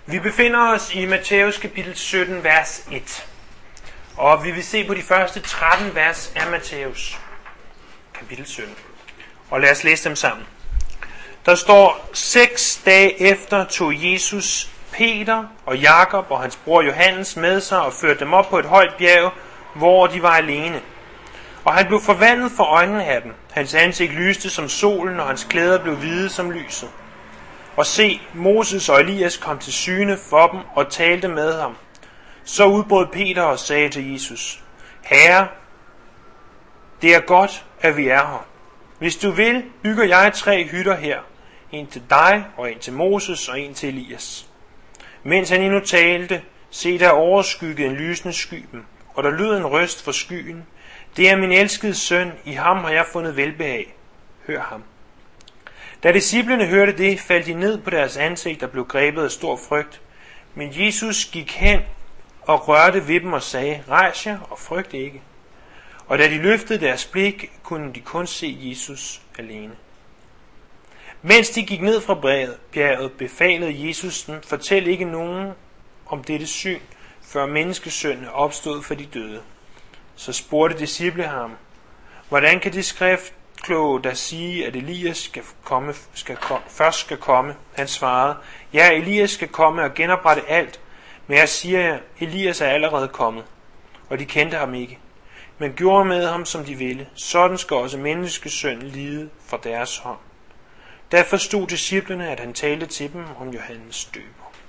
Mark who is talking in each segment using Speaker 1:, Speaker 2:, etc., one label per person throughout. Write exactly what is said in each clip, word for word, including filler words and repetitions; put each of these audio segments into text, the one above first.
Speaker 1: Vi befinder os i Matthæus kapitel sytten, vers et. Og vi vil se på de første tretten vers af Matthæus kapitel sytten. Og lad os læse dem sammen. Der står, seks dage efter tog Jesus Peter og Jakob og hans bror Johannes med sig og førte dem op på et højt bjerg, hvor de var alene. Og han blev forvandlet for øjnene af dem. Hans ansigt lyste som solen, og hans klæder blev hvide som lyset. Og se, Moses og Elias kom til syne for dem og talte med ham. Så udbrød Peter og sagde til Jesus, Herre, det er godt, at vi er her. Hvis du vil, bygger jeg tre hytter her. En til dig, og en til Moses, og en til Elias. Mens han endnu talte, se der overskyggede en lysende sky dem, og der lød en røst fra skyen. Det er min elskede søn, i ham har jeg fundet velbehag. Hør ham. Da disciplene hørte det, faldt de ned på deres ansigt og blev grebet af stor frygt. Men Jesus gik hen og rørte ved dem og sagde, rejs jer og frygt ikke. Og da de løftede deres blik, kunne de kun se Jesus alene. Mens de gik ned fra bjerget, befalede Jesus dem, fortæl ikke nogen om dette syn, før menneskesønnen er opstået for de døde. Så spurgte disciple ham, hvordan kan det skriftkloge der sige, at Elias skal komme, skal komme, først skal komme? Han svarede, ja, Elias skal komme og genoprette alt, men jeg siger jer, Elias er allerede kommet. Og de kendte ham ikke, men gjorde med ham, som de ville. Sådan skal også menneskesønnen lide fra deres hånd. Da forstod disciplene, at han talte til dem om Johannes døber.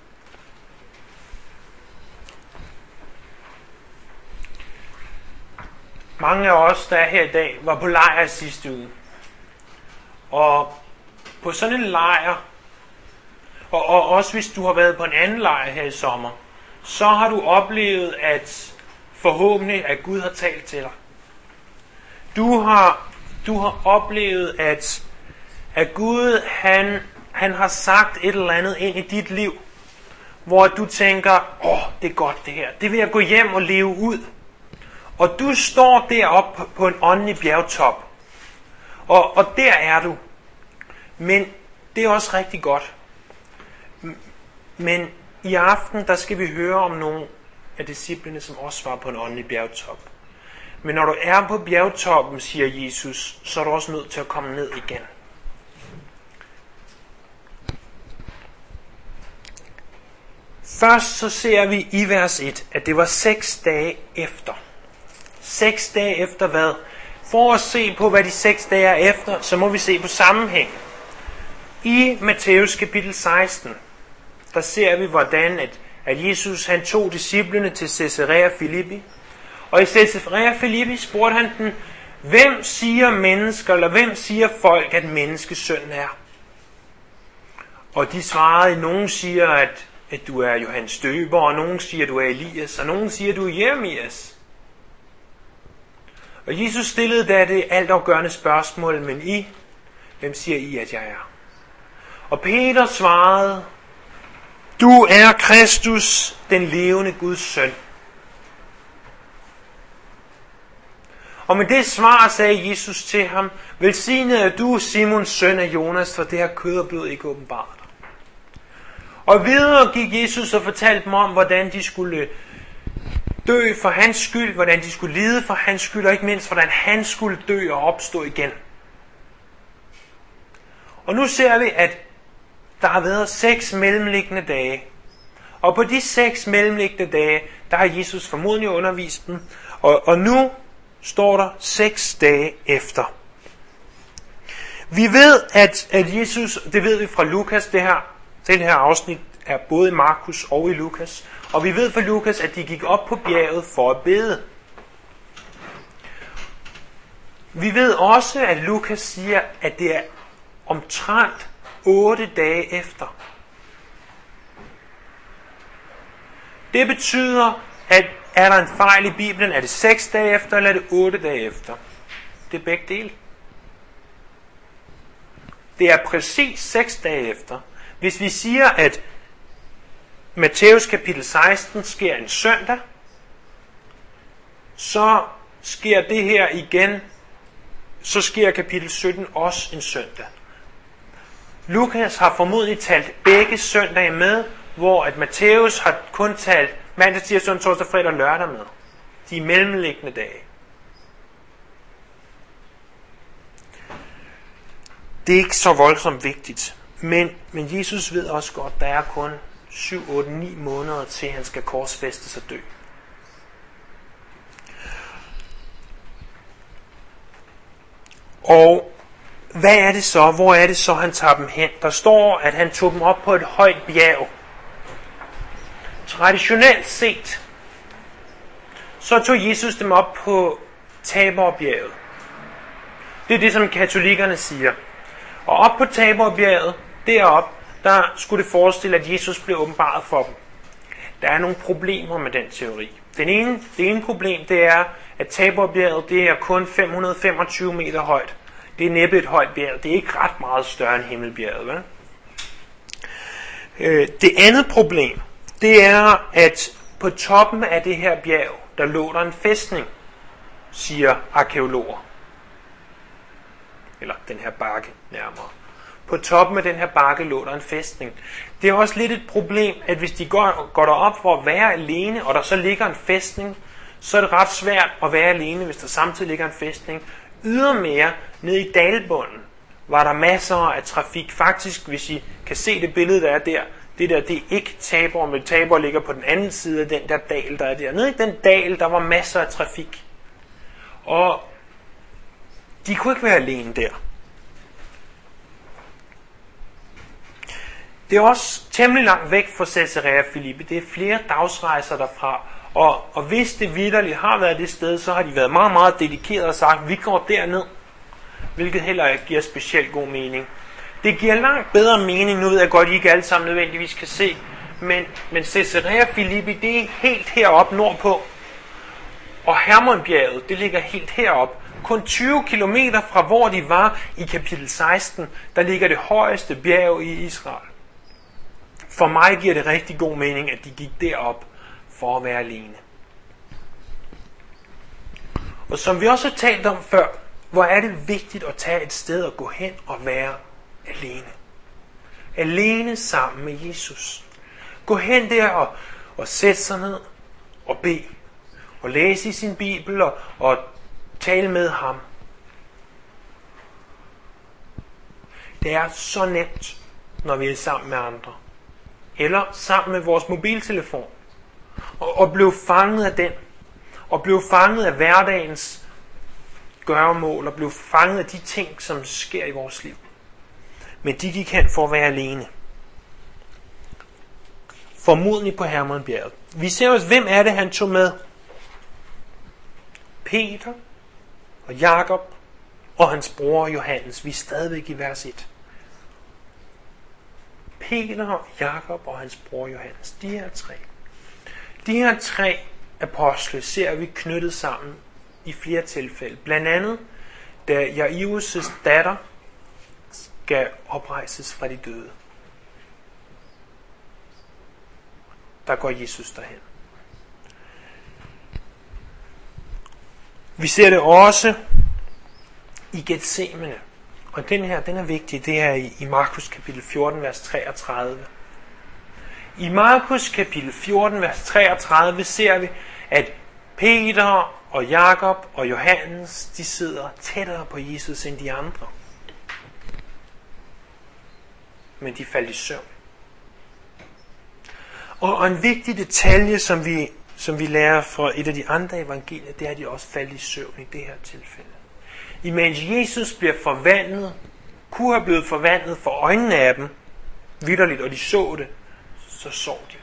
Speaker 1: Mange af os, der er her i dag, var på lejr sidste uge. Og på sådan en lejr, og, og også hvis du har været på en anden lejr her i sommer, så har du oplevet, at forhåbentlig, at Gud har talt til dig. Du har, du har oplevet, at, at Gud han, han har sagt et eller andet ind i dit liv, hvor du tænker, åh, det er godt det her. Det vil jeg gå hjem og leve ud. Og du står deroppe på en åndelig bjergtop. Og, og der er du. Men det er også rigtig godt. Men i aften, der skal vi høre om nogle af disciplene, som også var på en åndelig bjergtop. Men når du er på bjergtoppen, siger Jesus, så er du også nødt til at komme ned igen. Først så ser vi i vers et, at det var seks dage efter. Seks dage efter hvad? For at se på, hvad de seks dage er efter, så må vi se på sammenhæng. I Matthæus kapitel seksten, der ser vi, hvordan at, at Jesus han tog disciplene til Caesarea Philippi. Og i Caesarea Philippi spurgte han dem, hvem siger mennesker, eller hvem siger folk, at menneskesønnen er? Og de svarede, nogen siger, at, at du er Johannes døber, og nogen siger, at du er Elias, og nogen siger, at du er Jeremias. Og Jesus stillede da det altafgørende spørgsmål, men I, hvem siger I, at jeg er? Og Peter svarede, du er Kristus, den levende Guds søn. Og med det svar sagde Jesus til ham, velsignet er du, Simons søn af Jonas, for det her kød og blod ikke åbenbart dig. Og videre gik Jesus og fortalte dem om, hvordan de skulle dø for hans skyld, hvordan de skulle lide for hans skyld, og ikke mindst, hvordan han skulle dø og opstå igen. Og nu ser vi, at der har været seks mellemliggende dage. Og på de seks mellemliggende dage, der har Jesus formodentlig undervist dem. Og, og nu står der seks dage efter. Vi ved, at, at Jesus, det ved vi fra Lukas, det her, det her afsnit er både i Markus og i Lukas. Og vi ved fra Lukas, at de gik op på bjerget for at bede. Vi ved også, at Lukas siger, at det er omtrent otte dage efter. Det betyder, at er der en fejl i Bibelen, er det seks dage efter, eller er det otte dage efter? Det er begge dele. Det er præcis seks dage efter. Hvis vi siger, at Matthæus kapitel seksten sker en søndag, så sker det her igen, så sker kapitel sytten også en søndag. Lukas har formodentlig talt begge søndage med, hvor at Matthæus har kun talt mandag, tirsdag, torsdag, fredag og lørdag med. De mellemliggende dage. Det er ikke så voldsomt vigtigt, men, men Jesus ved også godt, at der er kun syv, otte, ni måneder til, han skal korsfæstes og dø. Og hvad er det så? Hvor er det så, han tager dem hen? Der står, at han tog dem op på et højt bjerg. Traditionelt set, så tog Jesus dem op på Taborbjerget. Det er det, som katolikkerne siger. Og op på Taborbjerget, derop, der skulle det forestille, at Jesus blev åbenbaret for dem. Der er nogle problemer med den teori. Den ene, det ene problem, det er, at Taborbjerget, det er kun fem hundrede og femogtyve meter højt. Det er næppe et højt bjerg. Det er ikke ret meget større end Himmelbjerget, vel? Øh, det andet problem, det er, at på toppen af det her bjerg, der lå der en fæstning, siger arkæologer. Eller den her bakke nærmere. På toppen af den her bakke lå der en fæstning. Det er også lidt et problem, at hvis de går, går derop for at være alene, og der så ligger en fæstning, så er det ret svært at være alene, hvis der samtidig ligger en fæstning. Ydermere, nede i dalbunden, var der masser af trafik. Faktisk, hvis I kan se det billede, der er der, det der, det er ikke Tabor, men Tabor ligger på den anden side af den der dal, der er der. Nede i den dal, der var masser af trafik. Og de kunne ikke være alene der. Det er også temmelig langt væk fra Caesarea Philippi. Det er flere dagsrejser derfra. Og, og hvis det vitterligt har været det sted, så har de været meget, meget dedikerede og sagt, vi går derned. Hvilket heller ikke giver specielt god mening. Det giver langt bedre mening, nu ved jeg godt, I ikke alle sammen nødvendigvis kan se. Men, men Caesarea Philippi, det er helt heroppe nordpå. Og Hermonbjerget, det ligger helt heroppe. Kun tyve kilometer fra hvor de var i kapitel seksten, der ligger det højeste bjerg i Israel. For mig giver det rigtig god mening, at de gik derop for at være alene. Og som vi også har talt om før, hvor er det vigtigt at tage et sted og gå hen og være alene. Alene sammen med Jesus. Gå hen der og, og sætte sig ned og bede. Og læse i sin bibel og, og tale med ham. Det er så nemt, når vi er sammen med andre. Eller sammen med vores mobiltelefon. Og, og blive fanget af den. Og blive fanget af hverdagens gøremål. Og blive fanget af de ting, som sker i vores liv. Men de gik hen for at være alene. Formodentlig på Hermonbjerget. Vi ser også, hvem er det, han tog med? Peter og Jakob og hans bror Johannes. Vi er stadigvæk i vers et. Peter, Jakob og hans bror Johannes. De her tre. De her tre apostle ser vi knyttet sammen i flere tilfælde. Blandt andet, da Jairus' datter skal oprejses fra de døde. Der går Jesus derhen. Vi ser det også i Getsemane. Og den her, den er vigtig. Det er i, i Markus kapitel fjorten, vers treogtredive. I Markus kapitel fjorten, vers treogtredive ser vi, at Peter og Jakob og Johannes, de sidder tættere på Jesus end de andre. Men de faldt i søvn. Og en vigtig detalje, som vi, som vi lærer fra et af de andre evangelier, det er, at de også faldt i søvn i det her tilfælde. Imens Jesus bliver forvandlet, kunne have blevet forvandlet for øjnene af dem, vitterligt, og de så det, så sov de.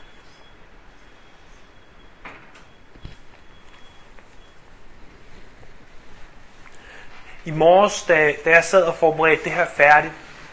Speaker 1: I morges, da, da jeg sad og forberedte det her færdigt,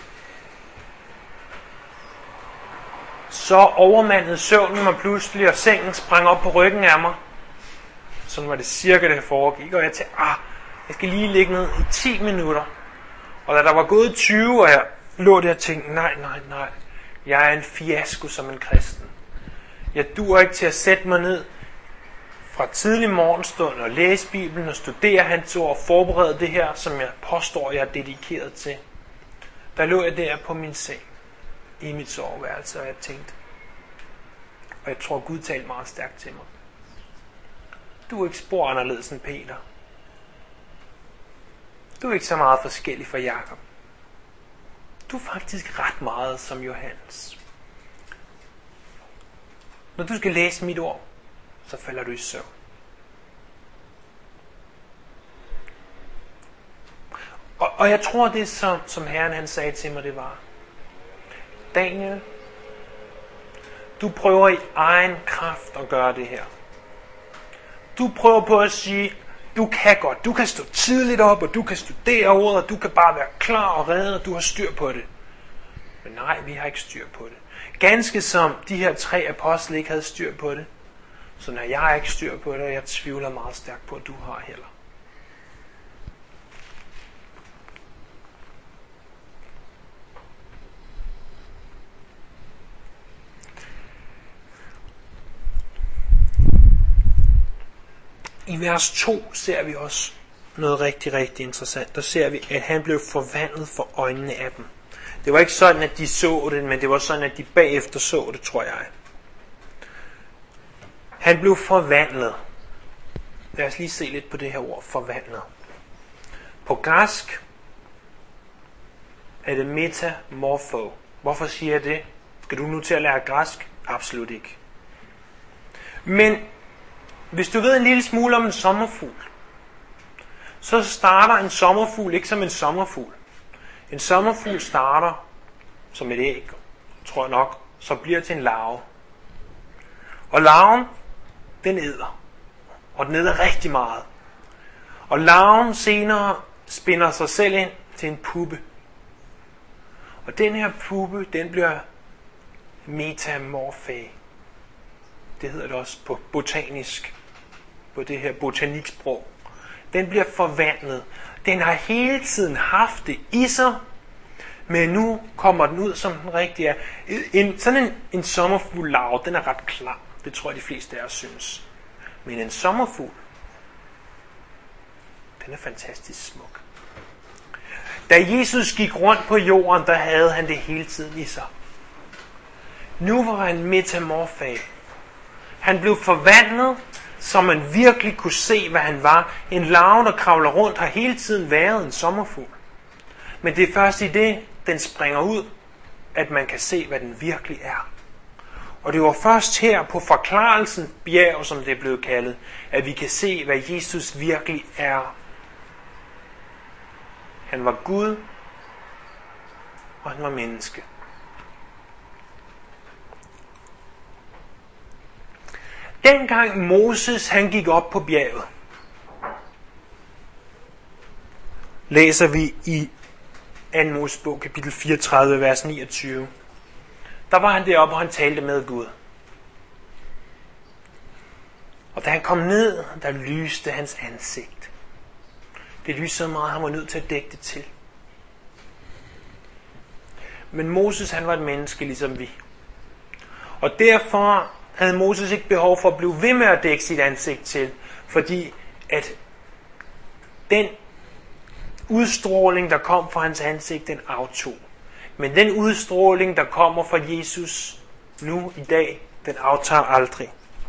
Speaker 1: så overmandede søvnen mig pludselig, og sengen sprang op på ryggen af mig. Sådan var det cirka, det foregik, og jeg tænkte, ah, jeg skal lige ligge ned i ti minutter. Og da der var gået tyve, og jeg lå der og tænkte, nej, nej, nej, jeg er en fiasko som en kristen. Jeg duer ikke til at sætte mig ned fra tidlig morgenstund og læse Bibelen og studere hans ord og forberede det her, som jeg påstår, jeg er dedikeret til. Der lå jeg der på min seng i mit soveværelse, og jeg tænkte, Og jeg tror, Gud talte meget stærkt til mig. Du er ikke spor anderledes end Peter. Du er ikke så meget forskellig fra Jakob. Du er faktisk ret meget som Johannes. Når du skal læse mit ord, så falder du i søvn. Og, og jeg tror, det som, som Herren han sagde til mig, det var: Daniel, du prøver i egen kraft at gøre det her. Du prøver på at sige, du kan godt, du kan stå tidligt op, og du kan studere ordet, og du kan bare være klar og reddet, og du har styr på det. Men nej, vi har ikke styr på det. Ganske som de her tre apostle ikke havde styr på det, så når jeg har ikke styr på det, og jeg tvivler meget stærkt på, at du har heller. I vers to ser vi også noget rigtig, rigtig interessant. Der ser vi, at han blev forvandlet for øjnene af dem. Det var ikke sådan, at de så det, men det var sådan, at de bagefter så det, tror jeg. Han blev forvandlet. Lad os lige se lidt på det her ord, forvandlet. På græsk er det metamorpho. Hvorfor siger jeg det? Skal du nu til at lære græsk? Absolut ikke. Men hvis du ved en lille smule om en sommerfugl, så starter en sommerfugl ikke som en sommerfugl. En sommerfugl starter som et æg, tror jeg nok, så bliver til en larve. Og larven, den æder. Og den æder rigtig meget. Og larven senere spinder sig selv ind til en puppe. Og den her puppe, den bliver metamorphe. Det hedder det også på botanisk, på det her botaniksprog. Den bliver forvandlet. Den har hele tiden haft det i sig, men nu kommer den ud, som den rigtig er. En, sådan en, en sommerfugl larve, den er ret klar. Det tror jeg, de fleste af os synes. Men en sommerfugl, den er fantastisk smuk. Da Jesus gik rundt på jorden, der havde han det hele tiden i sig. Nu var han metamorphe. Han blev forvandlet, så man virkelig kunne se, hvad han var. En larve, der kravler rundt, har hele tiden været en sommerfugl. Men det er først i det, den springer ud, at man kan se, hvad den virkelig er. Og det var først her på forklarelsens bjerg, som det er blevet kaldet, at vi kan se, hvad Jesus virkelig er. Han var Gud, og han var menneske. Dengang Moses han gik op på bjerget, læser vi i anden Mosebog kapitel fireogtredive, vers niogtyve. Der var han deroppe, og han talte med Gud. Og da han kom ned, der lyste hans ansigt. Det lyste så meget, han var nødt til at dække det til. Men Moses, han var et menneske ligesom vi. Og derfor havde Moses ikke behov for at blive ved med at dække sit ansigt til, fordi at den udstråling, der kom fra hans ansigt, den aftog. Men den udstråling, der kommer fra Jesus nu i dag, den aftager aldrig.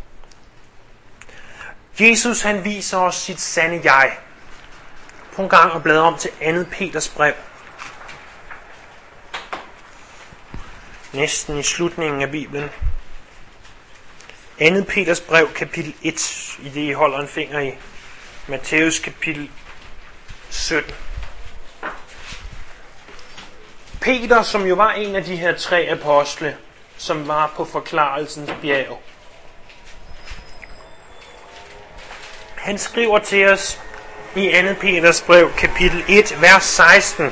Speaker 1: Jesus, han viser os sit sande jeg. Prøv en gang at bladre om til andet Peters brev. Næsten i slutningen af Bibelen. andet Peters brev, kapitel et, i det I holder en finger i. Matthæus kapitel sytten. Peter, som jo var en af de her tre apostle, som var på forklarelsens bjerg. Han skriver til os i andet Peters brev, kapitel et, vers seksten.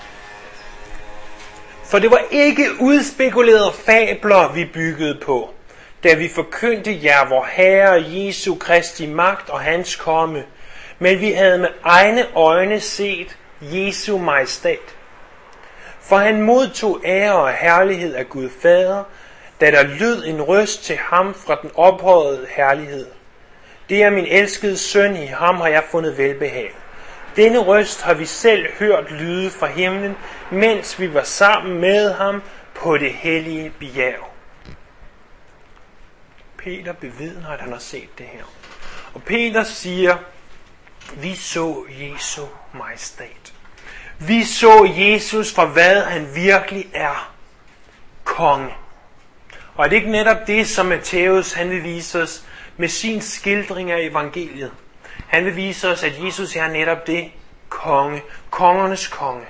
Speaker 1: For det var ikke udspekulerede fabler, vi byggede på, da vi forkyndte jer vor Herre Jesu Kristi magt og hans komme, men vi havde med egne øjne set Jesu majestæt. For han modtog ære og herlighed af Gud Fader, da der lød en røst til ham fra den ophøjede herlighed. Det er min elskede søn, i ham har jeg fundet velbehag. Denne røst har vi selv hørt lyde fra himlen, mens vi var sammen med ham på det hellige bjerg. Peter bevidner, at han har set det her. Og Peter siger, vi så Jesu majestæt. Vi så Jesus for hvad han virkelig er. Konge. Og er det ikke netop det, som Matthæus han vil vise os med sin skildring af evangeliet? Han vil vise os, at Jesus er netop det. Konge. Kongernes konge.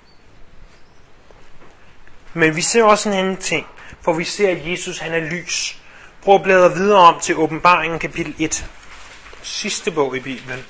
Speaker 1: Men vi ser også en anden ting. For vi ser, at Jesus han er lys. Prøv at bladre videre om til Åbenbaringen kapitel et. Sidste bog i Bibelen.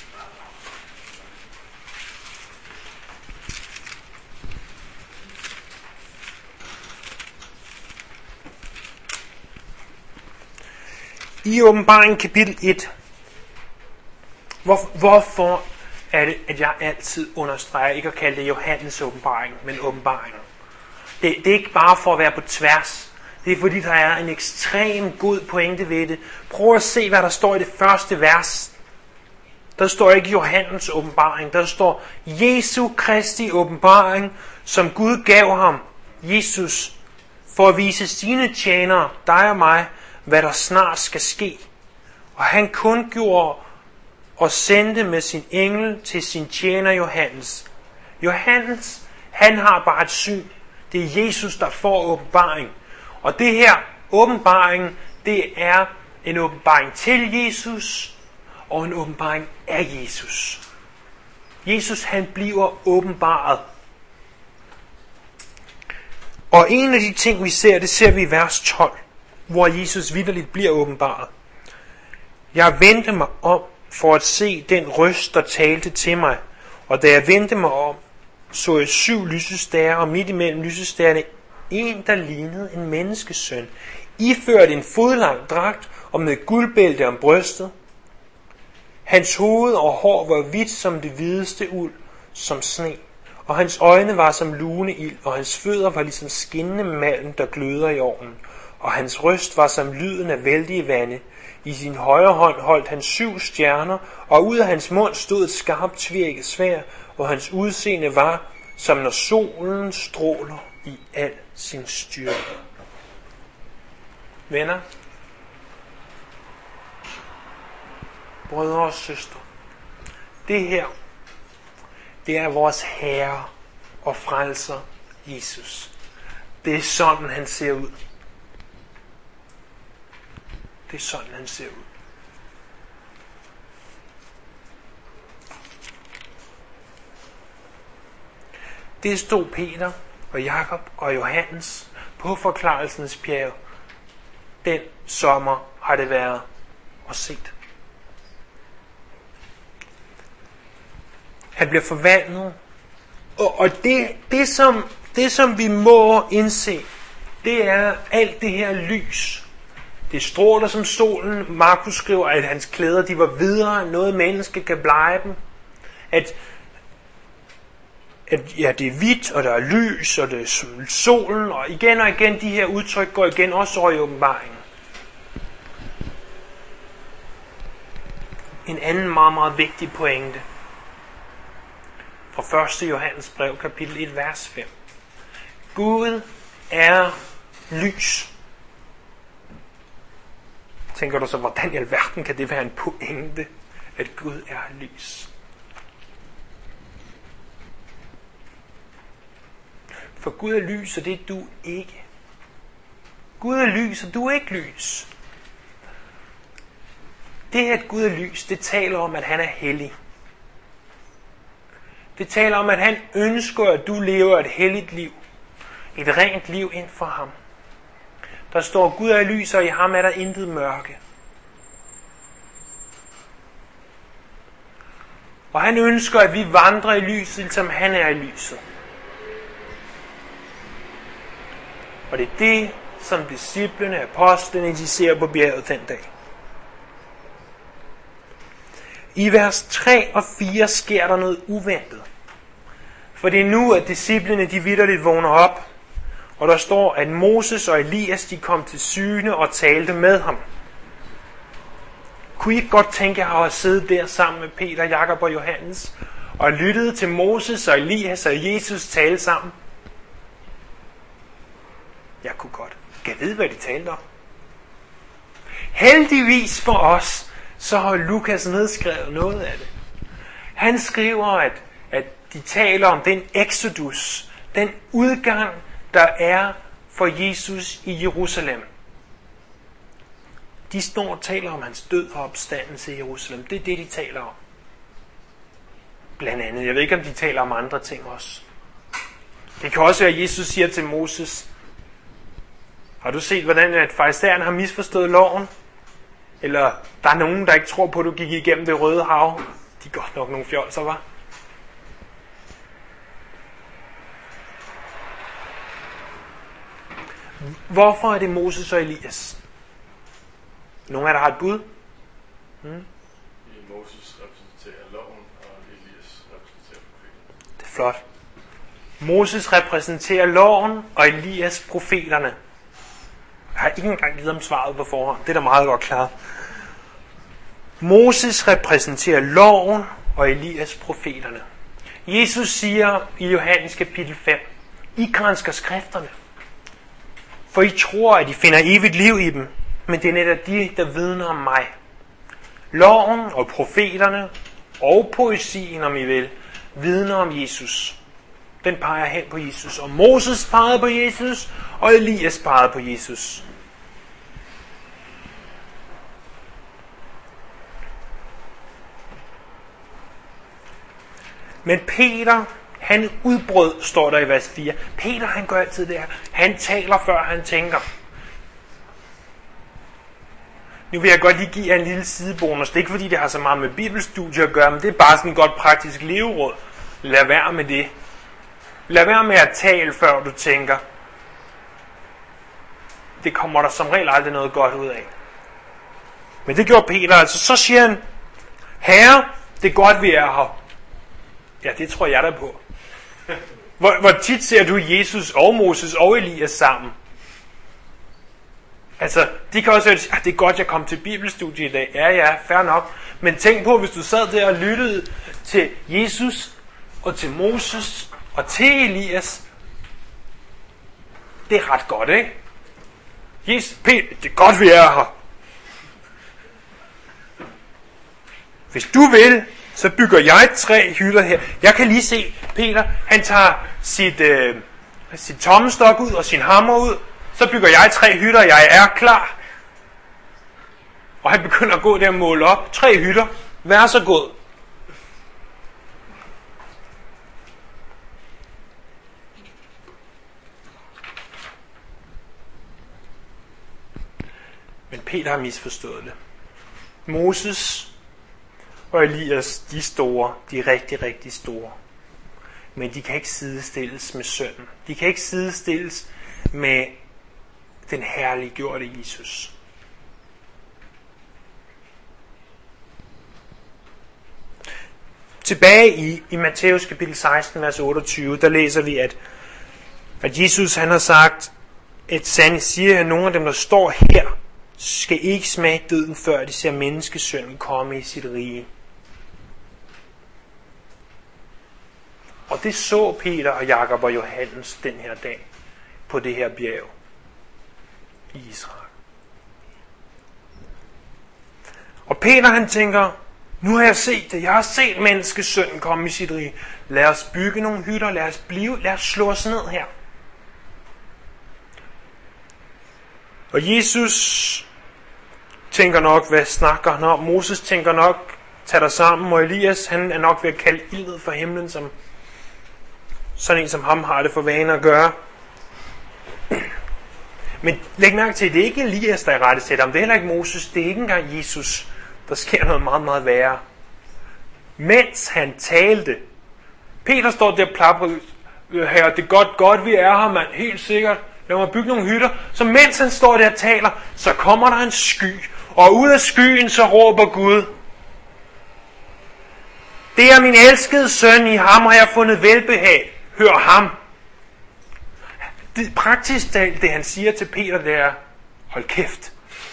Speaker 1: I Åbenbaringen kapitel et. Hvor, hvorfor er det, at jeg altid understreger ikke at kalde det Johannes åbenbaring, men åbenbaring? Det, det er ikke bare for at være på tværs. Det er fordi, der er en ekstrem god pointe ved det. Prøv at se, hvad der står i det første vers. Der står ikke Johannes åbenbaring. Der står Jesu Kristi åbenbaring, som Gud gav ham, Jesus, for at vise sine tjenere, dig og mig, hvad der snart skal ske. Og han kundgjorde og sendte med sin engel til sin tjener Johannes. Johannes, han har bare et syn. Det er Jesus, der får åbenbaring. Og det her åbenbaring, det er en åbenbaring til Jesus og en åbenbaring af Jesus. Jesus, han bliver åbenbaret. Og en af de ting, vi ser, det ser vi i vers tolv, hvor Jesus vitterligt bliver åbenbaret. Jeg vendte mig om for at se den røst, der talte til mig. Og da jeg vendte mig om, så jeg syv lysestager, og midt imellem lysestagerne en, der lignede en menneskesøn, iført en fodlang dragt og med guldbælte om brystet. Hans hoved og hår var hvidt som det hvideste uld, som sne, og hans øjne var som lune ild, og hans fødder var ligesom skinnende malm, der gløder i ovnen, og hans røst var som lyden af vældige vande. I sin højre hånd holdt han syv stjerner, og ud af hans mund stod et skarpt tvirket sværd, og hans udseende var, som når solen stråler i al sin styrke. Venner, brødre og søstre, det her, det er vores Herre og Frelser Jesus. Det er sådan, han ser ud. Det er sådan, han ser ud. Det stod Peter og Jakob og Johannes på forklarelsens bjerg. Den sommer har det været og set. Han bliver forvandlet. Og, og det, det, som, det, som vi må indse, det er alt det her lys. Det stråler som solen. Markus skriver, at hans klæder de var videre end noget menneske kan blege dem. At, at ja, det er hvidt, og der er lys, og det er solen. Og igen og igen, de her udtryk går igen også over i åbenbaringen. En anden meget, meget vigtig pointe. Fra første Johannes brev, kapitel et, vers fem. Gud er lys. Tænker du så, hvordan i alverden kan det være en pointe, at Gud er lys? For Gud er lys, og det er du ikke. Gud er lys, og du er ikke lys. Det at Gud er lys, det taler om, at han er hellig. Det taler om, at han ønsker, at du lever et helligt liv. Et rent liv ind for ham. Der står, Gud er lys, og i ham er der intet mørke. Og han ønsker, at vi vandrer i lyset, som han er i lyset. Og det er det, som disciplene, apostlene, de ser på bjerget den dag. I vers tre og fire sker der noget uventet. For det er nu, at disciplene de vitterligt vågner op, og der står, at Moses og Elias de kom til syne og talte med ham. Kunne I ikke godt tænke jer at sidde der sammen med Peter, Jakob og Johannes, og lyttede til Moses og Elias og Jesus tale sammen? Jeg kunne godt. Kan jeg vide, hvad de talte om? Heldigvis for os, så har Lukas nedskrevet noget af det. Han skriver, at, at de taler om den exodus, den udgang, der er for Jesus i Jerusalem. De står og taler om hans død og opstandelse i Jerusalem. Det er det, de taler om. Blandt andet. Jeg ved ikke, om de taler om andre ting også. Det kan også være, at Jesus siger til Moses, har du set, hvordan at farisæerne har misforstået loven? Eller der er nogen, der ikke tror på, at du gik igennem det røde hav? De er godt nok nogle fjolser, var. Hvorfor er det Moses og Elias? Nogen af der har et bud? Hmm?
Speaker 2: Moses repræsenterer loven, og Elias repræsenterer profeterne.
Speaker 1: Det er flot. Moses repræsenterer loven, og Elias profeterne. Jeg har ikke engang givet dem svaret på forhånd. Det er da meget godt klart. Moses repræsenterer loven, og Elias profeterne. Jesus siger i Johannes kapitel fem, I gransker skrifterne, for I tror, at I finder evigt liv i dem, men det er netop de, der vidner om mig. Loven og profeterne og poesien, om I vil, vidner om Jesus. Den peger hen på Jesus. Og Moses pegede på Jesus, og Elias pegede på Jesus. Men Peter, han udbrød, står der i vers fire. Peter, han gør altid det her. Han taler, før han tænker. Nu vil jeg godt lige give jer en lille sidebonus. Det er ikke fordi, det har så meget med bibelstudier at gøre, men det er bare sådan et godt praktisk leveråd. Lad være med det. Lad være med at tale, før du tænker. Det kommer der som regel aldrig noget godt ud af. Men det gjorde Peter altså. Så siger han, Herre, det er godt, vi er her. Ja, det tror jeg da på. Hvor, hvor tit ser du Jesus og Moses og Elias sammen? Altså, de kan også sige, at det er godt, jeg kom til bibelstudie i dag. Ja, ja, fair nok. Men tænk på, hvis du sad der og lyttede til Jesus og til Moses og til Elias. Det er ret godt, ikke? Jesus, Peter, det er godt, vi er her. Hvis du vil, så bygger jeg tre hytter her. Jeg kan lige se, Peter, han tager sit, øh, sit tommestok ud og sin hammer ud. Så bygger jeg tre hytter, jeg er klar. Og han begynder at gå der og måle op. Tre hytter. Vær så god. Men Peter har misforstået det. Moses og Elias, de er store. De er rigtig, rigtig store. Men de kan ikke sidestilles med sønnen. De kan ikke sidestilles med den herliggjorte Jesus. Tilbage i, i Matthæus kapitel seksten, vers otteogtyve, der læser vi, at, at Jesus han har sagt, et sandt siger, at nogle af dem, der står her, skal ikke smage døden, før de ser menneskesønnen komme i sit rige. Og det så Peter og Jakob og Johannes den her dag på det her bjerg i Israel. Og Peter han tænker, nu har jeg set det, jeg har set menneskesønnen komme i sit rige. Lad os bygge nogle hytter, lad os blive, lad os slå os ned her. Og Jesus tænker nok, hvad snakker han om? Moses tænker nok, tag dig sammen, og Elias han er nok ved at kalde ild ned fra himlen, som sådan en som ham har det for vane at gøre. Men læg mærke til, det er ikke Elias, der er rette sætter ham. Det er heller ikke Moses. Det er ikke engang Jesus. Der sker noget meget, meget værre. Mens han talte. Peter står der og plapper. Herre, det er godt, godt vi er her, mand. Helt sikkert. Lad mig bygge nogle hytter. Så mens han står der og taler, så kommer der en sky. Og ud af skyen så råber Gud. Det er min elskede søn, i ham har jeg fundet velbehag. Hør ham. Det, praktisk talt, det han siger til Peter, det er, hold kæft.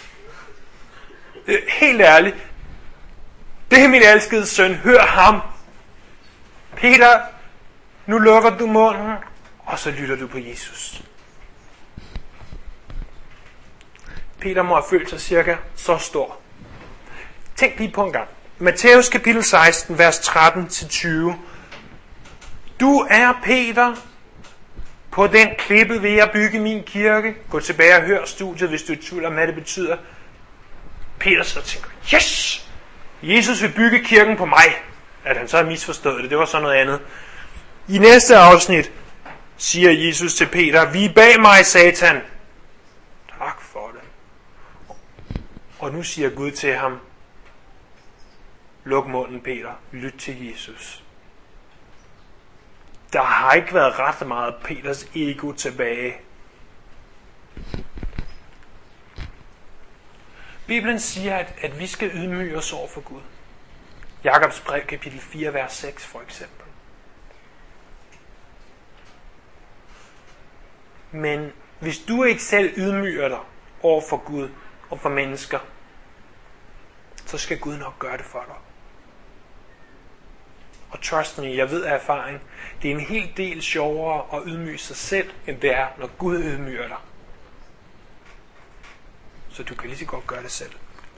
Speaker 1: Helt ærligt. Det er min elskede søn, hør ham. Peter, nu lukker du munden, og så lytter du på Jesus. Peter må have følt sig cirka så stor. Tænk lige på en gang. Matthæus kapitel seksten, vers tretten til tyve. Du er Peter. På den klippe vil jeg bygge min kirke. Gå tilbage og hør studiet, hvis du er i tvivl om, hvad det betyder. Peter så tænker, yes! Jesus vil bygge kirken på mig. At han så har misforstået det, det var så noget andet. I næste afsnit siger Jesus til Peter, vi er bag mig, Satan. Tak for det. Og nu siger Gud til ham, luk munden, Peter. Lyt til Jesus. Der har ikke været ret meget Peters ego tilbage. Bibelen siger, at, at vi skal ydmyge os over for Gud. Jakobs brev, kapitel fire, vers seks for eksempel. Men hvis du ikke selv ydmyger dig over for Gud og for mennesker, så skal Gud nok gøre det for dig. Og trust me, jeg ved af erfaring, det er en hel del sjovere at ydmyge sig selv, end det er, når Gud ydmyger dig. Så du kan lige så godt gøre det selv.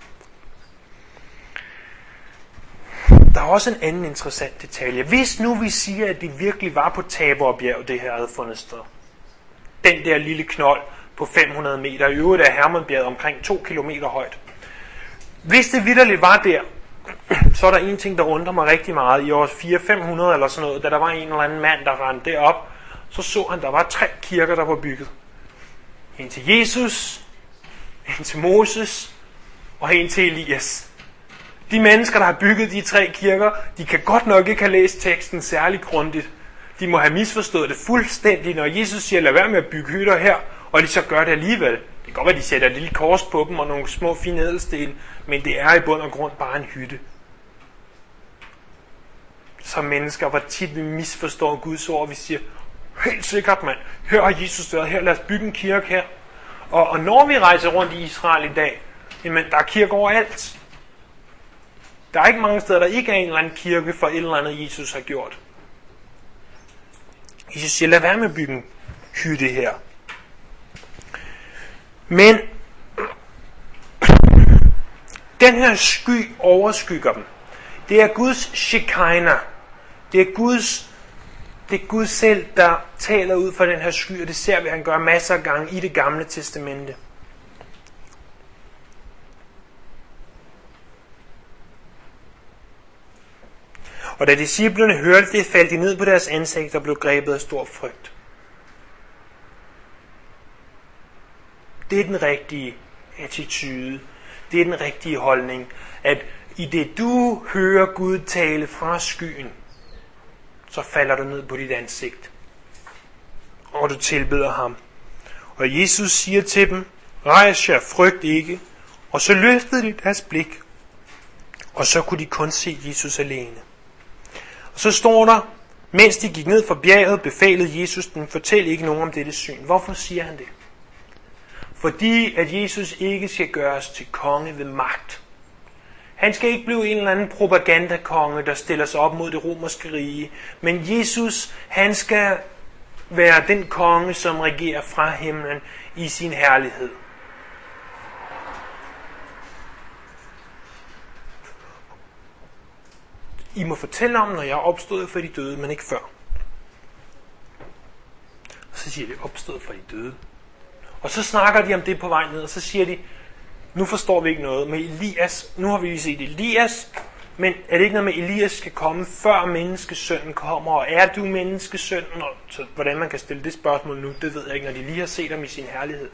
Speaker 1: Der er også en anden interessant detalje. Hvis nu vi siger, at det virkelig var på Taborbjerg, det her havde fundet sted. Den der lille knold på fem hundrede meter, i øvrigt er Hermonbjerget omkring to kilometer højt. Hvis det vitterligt var der, så er der en ting, der undrer mig rigtig meget. I år fire fem hundrede eller sådan noget, da der var en eller anden mand, der rendte derop, så så han, der var tre kirker, der var bygget. En til Jesus, en til Moses og en til Elias. De mennesker, der har bygget de tre kirker, de kan godt nok ikke have læst teksten særlig grundigt. De må have misforstået det fuldstændig, når Jesus siger, lad være med at bygge hytter her, og de så gør det alligevel. Det kan godt være, de sætter et lille kors på dem og nogle små fine ædelsten, men det er i bund og grund bare en hytte. Som mennesker, hvor tit vi misforstår Guds ord, vi siger, helt sikkert mand, hør har Jesus været her, lad os bygge en kirke her. Og, og når vi rejser rundt i Israel i dag, jamen der er kirker overalt. Der er ikke mange steder, der ikke er en eller anden kirke for et eller andet, Jesus har gjort. Jesus siger, lad være med at bygge en hytte her. Men den her sky overskygger dem. Det er Guds Shekinah. Det er Guds, det er Gud selv, der taler ud fra den her sky, og det ser vi, han gør masser af gange i det gamle testamente. Og da disciplerne hørte det, faldt de ned på deres ansigt og blev grebet af stor frygt. Det er den rigtige attitude. Det er den rigtige holdning. At i det du hører Gud tale fra skyen, så falder du ned på dit ansigt. Og du tilbeder ham. Og Jesus siger til dem, rejs jer, frygt ikke. Og så løftede de deres blik. Og så kunne de kun se Jesus alene. Og så står der, mens de gik ned fra bjerget, befalede Jesus dem, fortæl ikke nogen om dette syn. Hvorfor siger han det? Fordi at Jesus ikke skal gøres til konge ved magt. Han skal ikke blive en eller anden propagandakonge, der stiller sig op mod det romerske rige. Men Jesus, han skal være den konge, som regerer fra himlen i sin herlighed. I må fortælle om, når jeg er opstået for de døde, men ikke før. Og så siger de, opstået for de døde. Og så snakker de om det på vej ned, og så siger de, nu forstår vi ikke noget med Elias. Nu har vi lige set Elias, men er det ikke noget med, at Elias skal komme, før menneskesønnen kommer? Og er du menneskesønnen? Og så hvordan man kan stille det spørgsmål nu, det ved jeg ikke, når de lige har set ham i sin herlighed.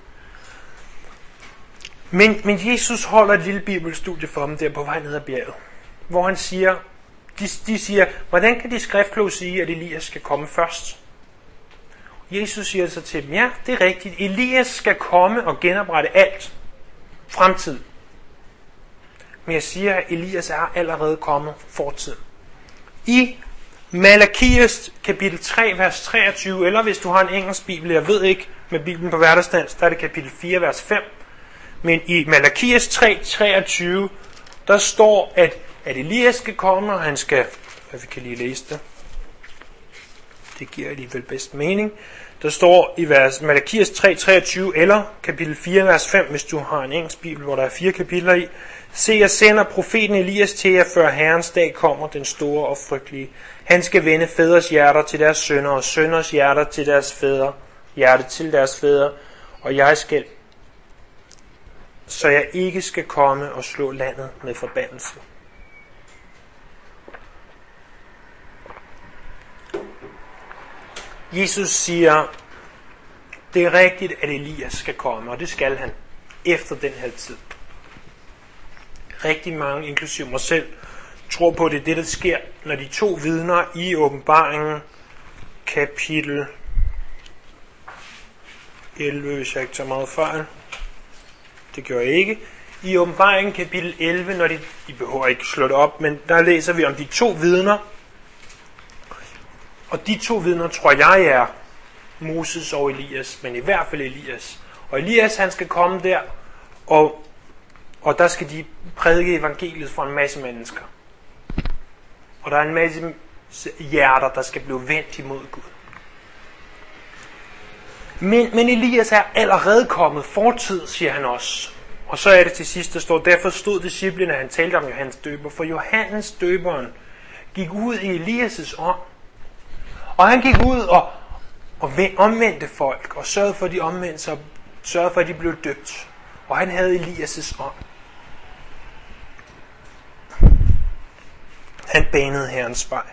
Speaker 1: Men, men Jesus holder et lille bibelstudie for dem der på vej ned ad bjerget, hvor han siger, de, de siger, hvordan kan de skriftkloge sige, at Elias skal komme først? Jesus siger så til dem, ja, det er rigtigt. Elias skal komme og genoprette alt. Fremtid. Men jeg siger, at Elias er allerede kommet fortid. I Malakias kapitel tre, vers treogtyve, eller hvis du har en engelsk bibel, jeg ved ikke, med bibelen på hverdagsdansk, der er det kapitel fire, vers fem. Men i Malakias tre, treogtyve, der står, at, at Elias skal komme, og han skal, hvad vi kan lige læse det. Det giver alligevel bedst mening. Der står i vers Malakias tre treogtyve eller kapitel fire, vers fem, hvis du har en engelsk bibel, hvor der er fire kapitler i. Se, jeg sender profeten Elias til jer, før Herrens dag kommer, den store og frygtelige. Han skal vende fædres hjerter til deres sønner, og sønners hjerter til deres fædre, hjerte til deres fædre, og jeg skal, så jeg ikke skal komme og slå landet med forbandelse. Jesus siger, det er rigtigt, at Elias skal komme, og det skal han efter den her tid. Rigtig mange, inklusive mig selv, tror på, det er det, der sker, når de to vidner i Åbenbaringen, kapitel elleve, hvis jeg ikke tager meget fejl. Det gør jeg ikke. I Åbenbaringen, kapitel elleve, når de, I behøver ikke slå det op, men der læser vi om de to vidner. Og de to vidner, tror jeg, er Moses og Elias, men i hvert fald Elias. Og Elias, han skal komme der, og, og der skal de prædike evangeliet for en masse mennesker. Og der er en masse hjerter, der skal blive vendt imod Gud. Men, men Elias er allerede kommet, fortid, siger han også. Og så er det til sidst, der står, derfor stod disciplene, han talte om Johannes døber, for Johannes døberen gik ud i Elias' ånd. Og han gik ud og, og omvendte folk, og sørgede for, at de omvendte sig, og sørgede for, at de blev døbt. Og han havde Elias' ånd. Han banede Herrens vej.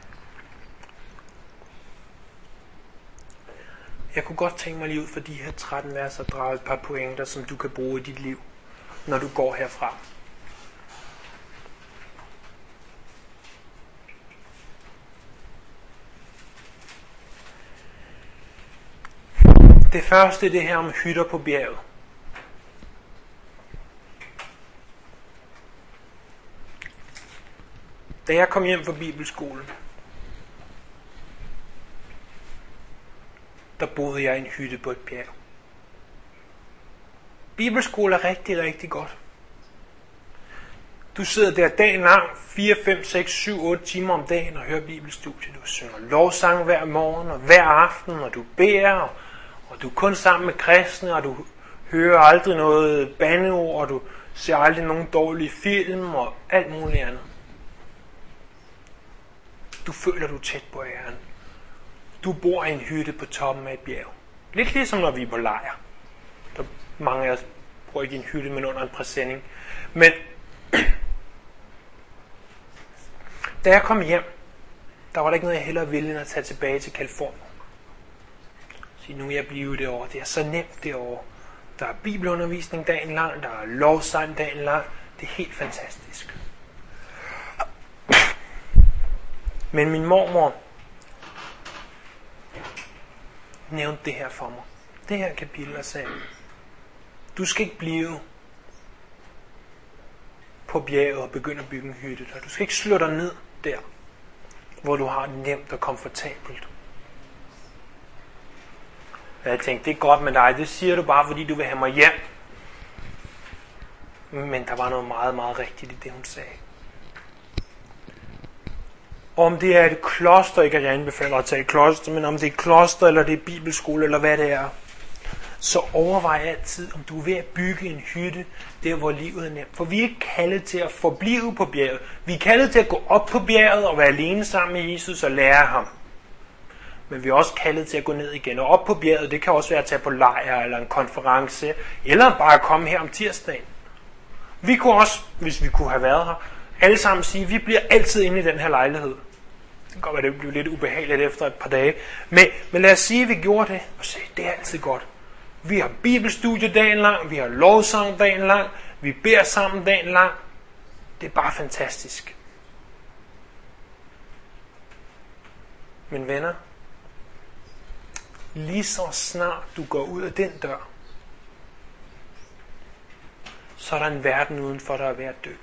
Speaker 1: Jeg kunne godt tænke mig lige ud for de her tretten vers og drage et par pointer, som du kan bruge i dit liv, når du går herfra. Det første er det her om hytter på bjerget. Da jeg kom hjem fra bibelskolen, der boede jeg i en hytte på et bjerg. Bibelskole er rigtig, rigtig godt. Du sidder der dagen lang, fire, fem, seks, syv, otte timer om dagen og hører bibelstudie. Du synger lovsang hver morgen og hver aften, og du beder, og, og du er kun sammen med kristne, og du hører aldrig noget bandeord, og du ser aldrig nogen dårlige film og alt muligt andet. Du føler, du er tæt på Herren. Du bor i en hytte på toppen af et bjerg. Lidt ligesom når vi er på lejr. Der mange af os bor ikke i en hytte, men under en præsending. Men da jeg kom hjem, der var der ikke noget, jeg hellere ville, end at tage tilbage til Californien. Så nu er jeg blevet derovre. Det er så nemt derovre. Der er bibelundervisning dagen lang, der er lovsang dagen lang. Det er helt fantastisk. Men min mormor nævnte det her for mig. Det her kapitel og sagde, du skal ikke blive på bjerget og begynde at bygge en hytte der. Du skal ikke slå dig ned der, hvor du har det nemt og komfortabelt. Jeg tænkte, det er godt med dig. Det siger du bare, fordi du vil have mig hjem. Men der var noget meget, meget rigtigt i det, hun sagde. Om det er et kloster, ikke at jeg anbefaler at tage et kloster, men om det er et kloster, eller det er bibelskole, eller hvad det er, så overvej altid, om du er ved at bygge en hytte, der hvor livet er nemt. For vi er ikke kaldet til at forblive på bjerget. Vi er kaldet til at gå op på bjerget og være alene sammen med Jesus og lære ham. Men vi er også kaldet til at gå ned igen. Og op på bjerget, det kan også være at tage på lejr eller en konference, eller bare at komme her om tirsdagen. Vi kunne også, hvis vi kunne have været her, alle sammen sige, at vi bliver altid inde i den her lejlighed. Det kan godt være, det bliver lidt ubehageligt efter et par dage. Men, men lad os sige, at vi gjorde det, og sige, det er altid godt. Vi har bibelstudie dagen lang, vi har lovsang dagen lang, vi beder sammen dagen lang. Det er bare fantastisk. Men venner, lige så snart du går ud af den dør, så er der en verden udenfor, der er ved at dø.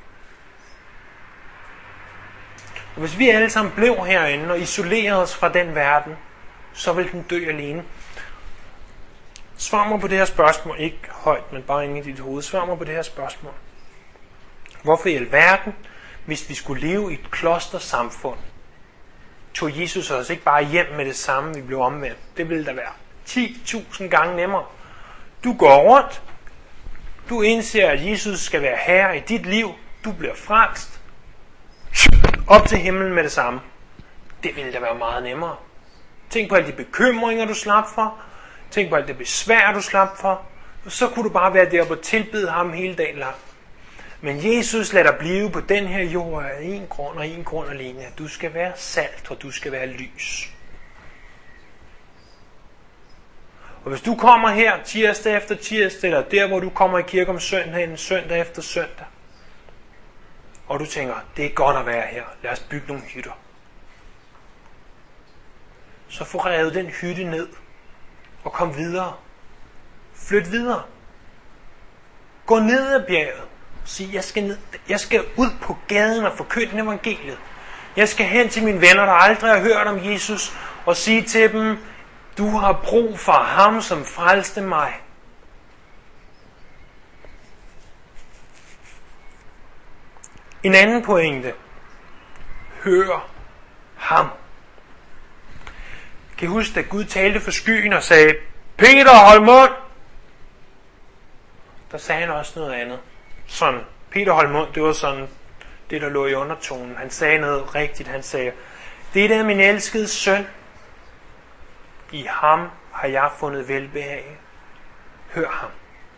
Speaker 1: Og hvis vi alle sammen blev herinde og isolerede os fra den verden, så vil den dø alene. Svar mig på det her spørgsmål. Ikke højt, men bare inde i dit hoved. Svar mig på det her spørgsmål. Hvorfor i alverden, hvis vi skulle leve i et klostersamfund, tog Jesus os ikke bare hjem med det samme, vi blev omvendt? Det ville der være ti tusind gange nemmere. Du går rundt. Du indser, at Jesus skal være herre i dit liv. Du bliver frelst. Op til himlen med det samme. Det ville da være meget nemmere. Tænk på alle de bekymringer, du slap for. Tænk på alt det besvær, du slap for. Og så kunne du bare være deroppe og tilbede ham hele dagen lang. Men Jesus lader dig blive på den her jord af en grund og en grund alene. At du skal være salt, og du skal være lys. Og hvis du kommer her tirsdag efter tirsdag, eller der hvor du kommer i kirke om søndagen, søndag efter søndag, og du tænker, det er godt at være her, lad os bygge nogle hytter. Så få revet den hytte ned, og kom videre. Flyt videre. Gå ned ad bjerget. Sig, jeg skal, ned, jeg skal ud på gaden og forkynde evangeliet. Jeg skal hen til mine venner, der aldrig har hørt om Jesus, og sige til dem, du har brug for ham, som frelste mig. En anden pointe. Hør ham. Kan I huske, at Gud talte for skyen og sagde, Peter, hold mund! Der sagde han også noget andet. Sådan, Peter, hold mund, det var sådan, det der lå i undertonen. Han sagde noget rigtigt, han sagde, det er min elskede søn. I ham har jeg fundet velbehag. Hør ham.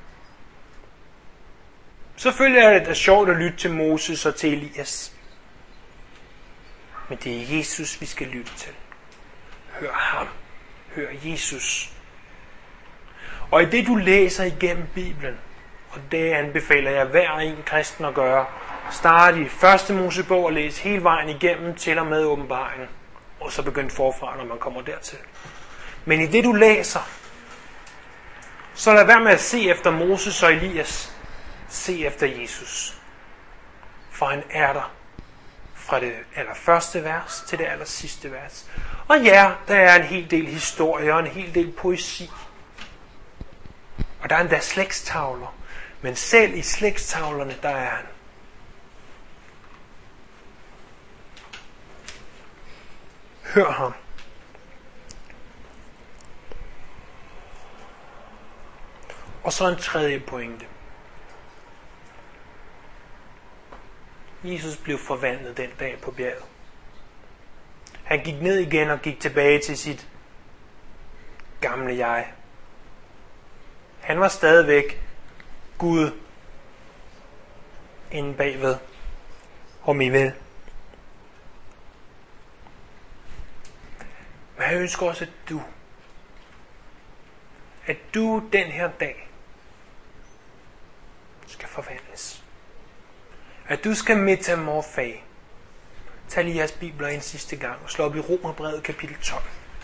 Speaker 1: Selvfølgelig er det da sjovt at lytte til Moses og til Elias. Men det er Jesus, vi skal lytte til. Hør ham. Hør Jesus. Og i det du læser igennem Bibelen, og det anbefaler jeg hver en kristen at gøre, start i første Mosebog og læs hele vejen igennem til og med åbenbaringen, og så begynd forfra, når man kommer dertil. Men i det du læser, så lad være med at se efter Moses og Elias. Se efter Jesus. For han er der. Fra det allerførste vers til det aller sidste vers. Og ja, der er en hel del historie og en hel del poesi. Og der er endda slægtstavler. Men selv i slægtstavlerne, der er han. Hør ham. Og så en tredje pointe. Jesus blev forvandlet den dag på bjerget. Han gik ned igen og gik tilbage til sit gamle jeg. Han var stadigvæk Gud inde bagved. Om I vil. Men jeg ønsker også, at du, at du den her dag skal forvandles. At du skal metamorfage. Tag lige jeres bibler en sidste gang og slå op i Romerbrevet kapitel tolv.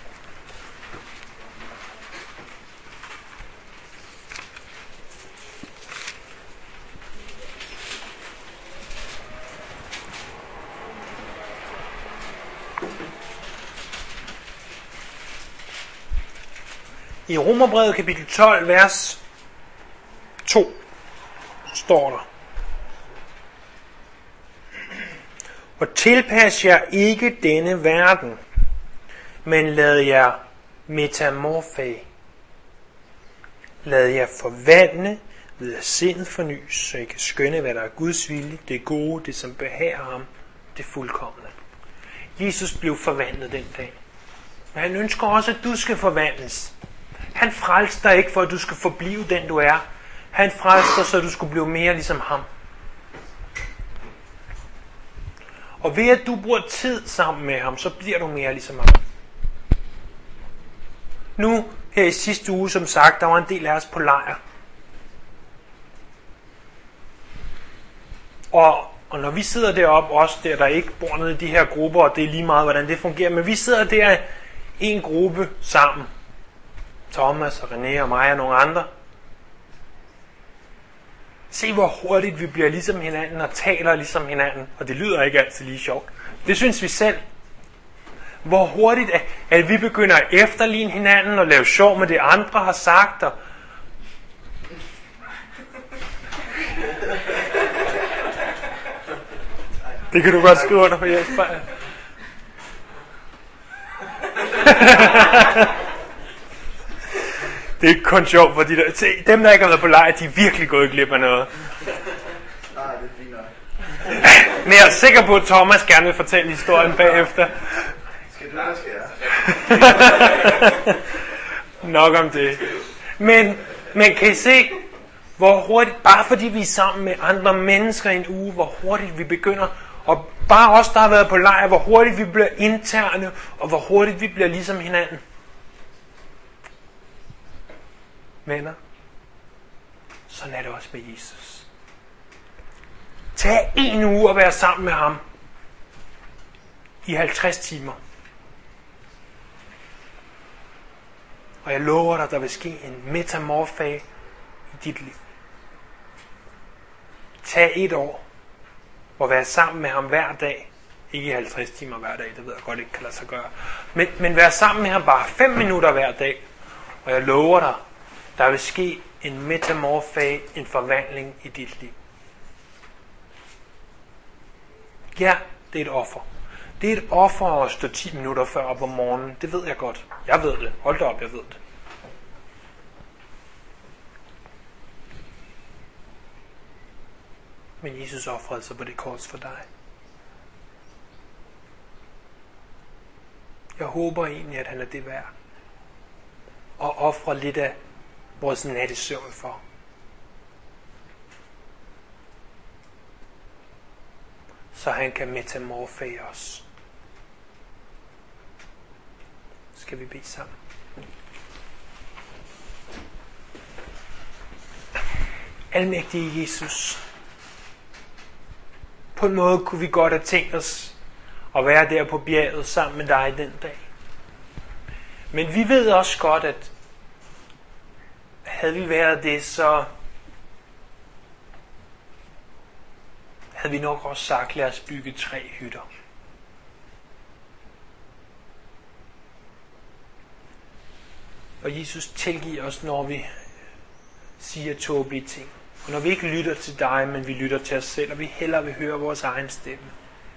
Speaker 1: I Romerbrevet kapitel tolv, vers to, står der: Og tilpas jer ikke denne verden, men lad jer metamorfage. Lad jer forvandle ved at sindet fornyes, så I kan skønne, hvad der er Guds vilje, det gode, det som behager ham, det fuldkomne. Jesus blev forvandlet den dag. Men han ønsker også, at du skal forvandles. Han frelste dig ikke for, at du skal forblive den du er. Han frelste dig, så du skulle blive mere ligesom ham. Og ved at du bruger tid sammen med ham, så bliver du mere ligesom ham. Nu, her i sidste uge, som sagt, der var en del af os på lejr. Og, og når vi sidder deroppe, også der, der ikke bor nede i de her grupper, og det er lige meget, hvordan det fungerer, men vi sidder der i en gruppe sammen. Thomas og René og mig og nogle andre. Se hvor hurtigt vi bliver ligesom hinanden og taler ligesom hinanden. Og det lyder ikke altid lige sjovt. Det synes vi selv. Hvor hurtigt at vi begynder at efterligne hinanden og lave sjov med det andre har sagt. Og det kan du godt skrive under for Jesper. Det er ikke kun sjovt for de der. Se, dem der ikke har været på lejr, de er virkelig gået glip af noget.
Speaker 3: Nej, det er fint nok.
Speaker 1: Men jeg er sikker på, at Thomas gerne vil fortælle historien bagefter.
Speaker 3: Skal du, eller skal jeg?
Speaker 1: Nok om det. Men, men kan I se, hvor hurtigt, bare fordi vi er sammen med andre mennesker i en uge, hvor hurtigt vi begynder, og bare os, der har været på lejr, hvor hurtigt vi bliver interne, og hvor hurtigt vi bliver ligesom hinanden. Venner, sådan er det også med Jesus. Tag en uge og være sammen med ham i halvtreds timer. Og jeg lover dig, der vil ske en metamorfase i dit liv. Tag et år og være sammen med ham hver dag. Ikke i halvtreds timer hver dag, det ved jeg godt ikke kan lade sig gøre. Men, men være sammen med ham bare fem minutter hver dag. Og jeg lover dig, der vil ske en metamorfase, en forvandling i dit liv. Ja, det er et offer. Det er et offer at stå ti minutter før op om morgenen. Det ved jeg godt. Jeg ved det. Hold da op, jeg ved det. Men Jesus offrede sig på det kors for dig. Jeg håber egentlig, at han er det værd. Og ofre lidt af vores nattesøvn for. Så han kan metamorfase os. Skal vi bede sammen? Almægtige Jesus. På en måde kunne vi godt have tænkt os at være der på bjerget sammen med dig den dag. Men vi ved også godt, at havde vi været det, så havde vi nok også sagt, lad os bygge tre hytter. Og Jesus tilgiver os, når vi siger tåbelige ting. Og når vi ikke lytter til dig, men vi lytter til os selv, og vi hellere vil høre vores egen stemme.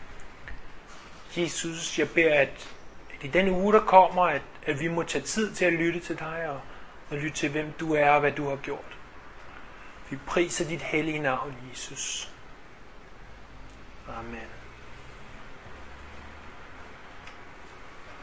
Speaker 1: Jesus, jeg beder, at, at i den uge, der kommer, at, at vi må tage tid til at lytte til dig, og, og lytte til, hvem du er, og hvad du har gjort. Vi priser dit hellige navn, Jesus. Amen.